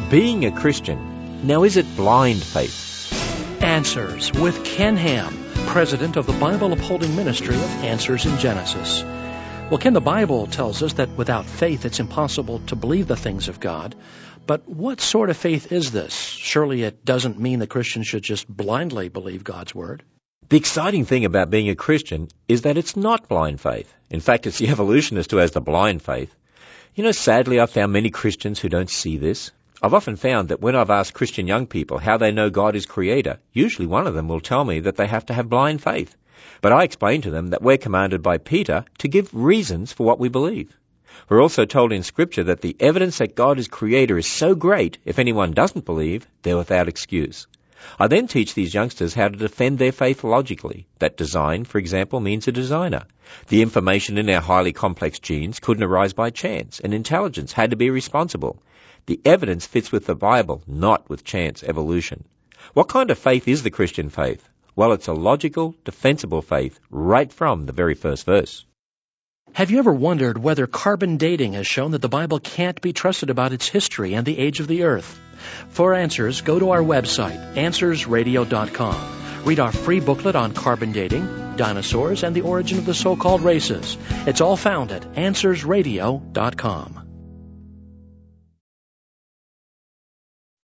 Being a Christian, now is it blind faith? Answers with Ken Ham, president of the Bible Upholding Ministry of Answers in Genesis. Well, Ken, the Bible tells us that without faith it's impossible to believe the things of God. But what sort of faith is this? Surely it doesn't mean that Christians should just blindly believe God's Word. The exciting thing about being a Christian is that it's not blind faith. In fact, it's the evolutionists who has the blind faith. You know, sadly, I've found many Christians who don't see this. I've often found that when I've asked Christian young people how they know God is creator, usually one of them will tell me that they have to have blind faith. But I explain to them that we're commanded by Peter to give reasons for what we believe. We're also told in Scripture that the evidence that God is creator is so great, if anyone doesn't believe, they're without excuse. I then teach these youngsters how to defend their faith logically. That design, for example, means a designer. The information in our highly complex genes couldn't arise by chance, and intelligence had to be responsible. The evidence fits with the Bible, not with chance evolution. What kind of faith is the Christian faith? Well, it's a logical, defensible faith, right from the very first verse. Have you ever wondered whether carbon dating has shown that the Bible can't be trusted about its history and the age of the earth? For answers, go to our website, AnswersRadio.com. Read our free booklet on carbon dating, dinosaurs, and the origin of the so-called races. It's all found at AnswersRadio.com.